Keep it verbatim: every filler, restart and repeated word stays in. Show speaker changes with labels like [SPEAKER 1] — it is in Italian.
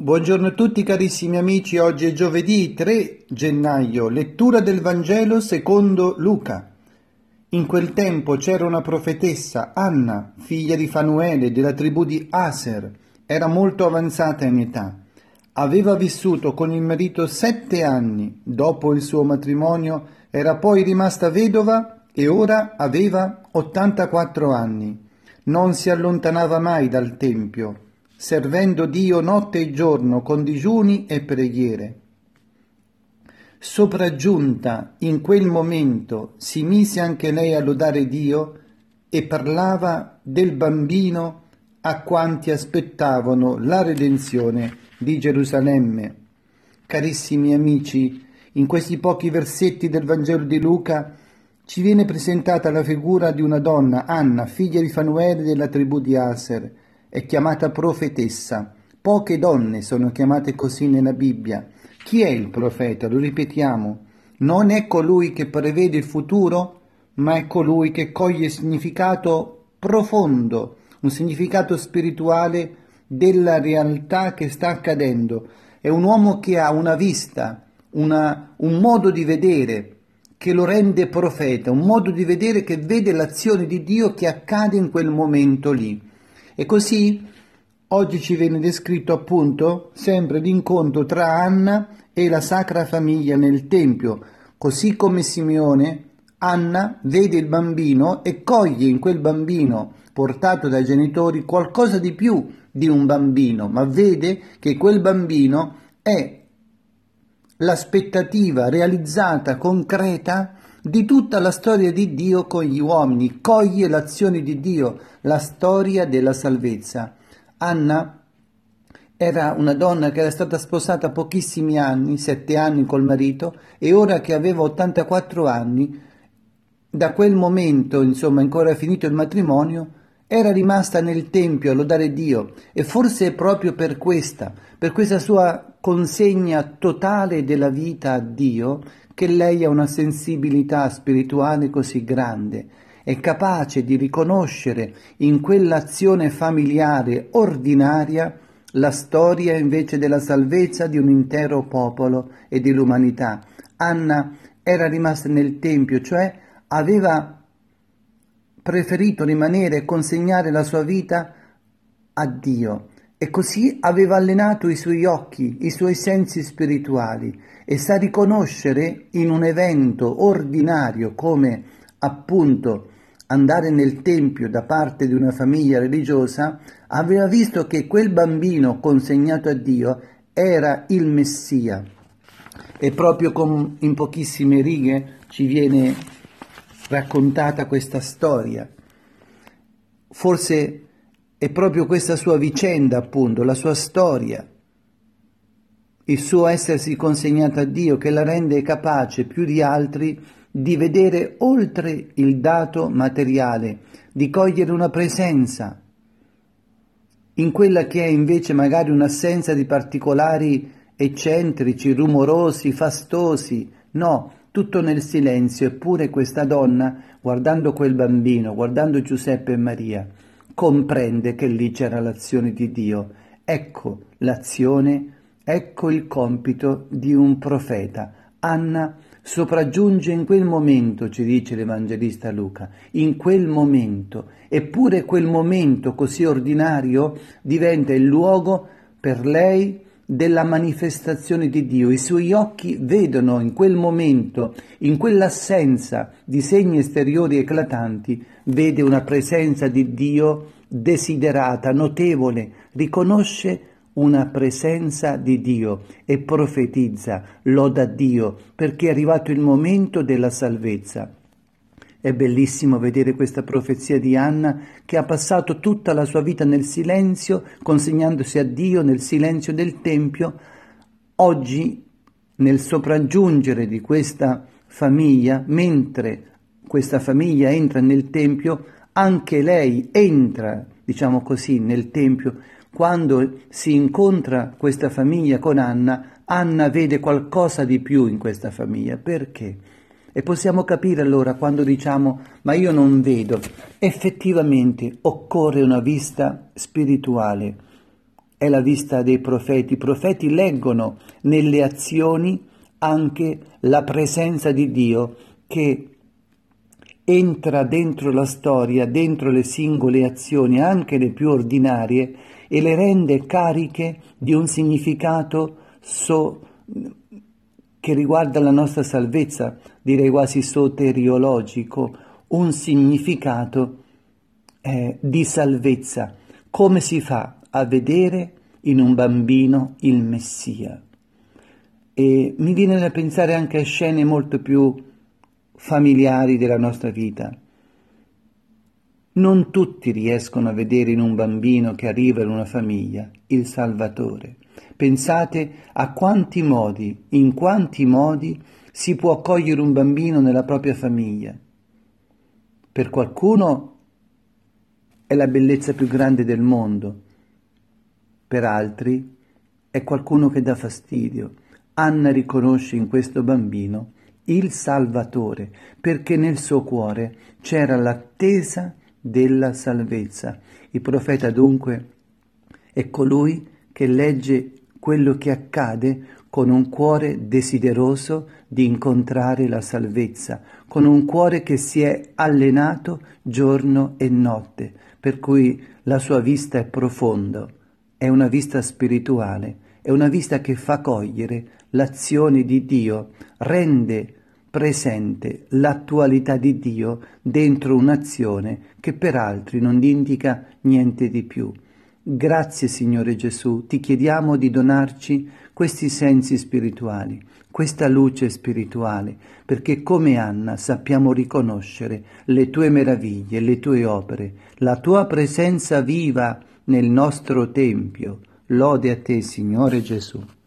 [SPEAKER 1] Buongiorno a tutti carissimi amici, oggi è giovedì tre gennaio, lettura del Vangelo secondo Luca. In quel tempo c'era una profetessa, Anna, figlia di Fanuele, della tribù di Aser. Era molto avanzata in età. Aveva vissuto con il marito sette anni. Dopo il suo matrimonio era poi rimasta vedova e ora aveva ottantaquattro anni. Non si allontanava mai dal Tempio, servendo Dio notte e giorno con digiuni e preghiere. Sopraggiunta in quel momento si mise anche lei a lodare Dio e parlava del bambino a quanti aspettavano la redenzione di Gerusalemme. Carissimi amici, in questi pochi versetti del Vangelo di Luca ci viene presentata la figura di una donna, Anna, figlia di Fanuele della tribù di Aser. È chiamata profetessa. Poche donne sono chiamate così nella Bibbia. Chi è il profeta? Lo ripetiamo. Non è colui che prevede il futuro, ma è colui che coglie significato profondo, un significato spirituale della realtà che sta accadendo. È un uomo che ha una vista, una, un modo di vedere che lo rende profeta, un modo di vedere che vede l'azione di Dio che accade in quel momento lì. E così oggi ci viene descritto appunto sempre l'incontro tra Anna e la Sacra Famiglia nel Tempio. Così come Simeone, Anna vede il bambino e coglie in quel bambino portato dai genitori qualcosa di più di un bambino, ma vede che quel bambino è l'aspettativa realizzata, concreta, di tutta la storia di Dio con gli uomini, coglie l'azione di Dio, la storia della salvezza. Anna era una donna che era stata sposata pochissimi anni, sette anni col marito, e ora che aveva ottantaquattro anni, da quel momento, insomma, ancora finito il matrimonio, era rimasta nel Tempio a lodare Dio, e forse è proprio per questa, per questa sua consegna totale della vita a Dio, che lei ha una sensibilità spirituale così grande, è capace di riconoscere in quell'azione familiare ordinaria la storia invece della salvezza di un intero popolo e dell'umanità. Anna era rimasta nel Tempio, cioè aveva preferito rimanere e consegnare la sua vita a Dio, e così aveva allenato i suoi occhi, i suoi sensi spirituali, e sa riconoscere in un evento ordinario come appunto andare nel Tempio da parte di una famiglia religiosa, aveva visto che quel bambino consegnato a Dio era il Messia. E proprio con, in pochissime righe ci viene raccontata questa storia. Forse è proprio questa sua vicenda, appunto, la sua storia, il suo essersi consegnato a Dio, che la rende capace più di altri di vedere oltre il dato materiale, di cogliere una presenza in quella che è invece magari un'assenza di particolari eccentrici, rumorosi, fastosi. No, tutto nel silenzio. Eppure questa donna, guardando quel bambino, guardando Giuseppe e Maria, comprende che lì c'era l'azione di Dio. Ecco l'azione, ecco il compito di un profeta. Anna sopraggiunge in quel momento, ci dice l'Evangelista Luca, in quel momento, eppure quel momento così ordinario diventa il luogo per lei della manifestazione di Dio. I suoi occhi vedono in quel momento, in quell'assenza di segni esteriori eclatanti, vede una presenza di Dio desiderata, notevole, riconosce una presenza di Dio e profetizza, loda Dio, perché è arrivato il momento della salvezza. È bellissimo vedere questa profezia di Anna, che ha passato tutta la sua vita nel silenzio, consegnandosi a Dio nel silenzio del Tempio. Oggi, nel sopraggiungere di questa famiglia, mentre questa famiglia entra nel Tempio, anche lei entra, diciamo così, nel Tempio. Quando si incontra questa famiglia con Anna, Anna vede qualcosa di più in questa famiglia. Perché? E possiamo capire allora quando diciamo ma io non vedo. Effettivamente occorre una vista spirituale. è la vista dei profeti. I profeti leggono nelle azioni anche la presenza di Dio che entra dentro la storia, dentro le singole azioni, anche le più ordinarie, e le rende cariche di un significato so, che riguarda la nostra salvezza, direi quasi soteriologico, un significato eh, di salvezza. Come si fa a vedere in un bambino il Messia? E mi viene da pensare anche a scene molto più familiari della nostra vita. Non tutti riescono a vedere in un bambino che arriva in una famiglia il Salvatore. Pensate a quanti modi, in quanti modi si può accogliere un bambino nella propria famiglia. Per qualcuno è la bellezza più grande del mondo, per altri è qualcuno che dà fastidio. Anna riconosce in questo bambino il Salvatore, perché nel suo cuore c'era l'attesa della salvezza. Il profeta dunque è colui che legge quello che accade con un cuore desideroso di incontrare la salvezza, con un cuore che si è allenato giorno e notte, per cui la sua vista è profonda, è una vista spirituale, è una vista che fa cogliere l'azione di Dio, rende presente l'attualità di Dio dentro un'azione che per altri non indica niente di più. Grazie Signore Gesù, ti chiediamo di donarci questi sensi spirituali, questa luce spirituale, perché come Anna sappiamo riconoscere le tue meraviglie, le tue opere, la tua presenza viva nel nostro Tempio. Lode a te, Signore Gesù.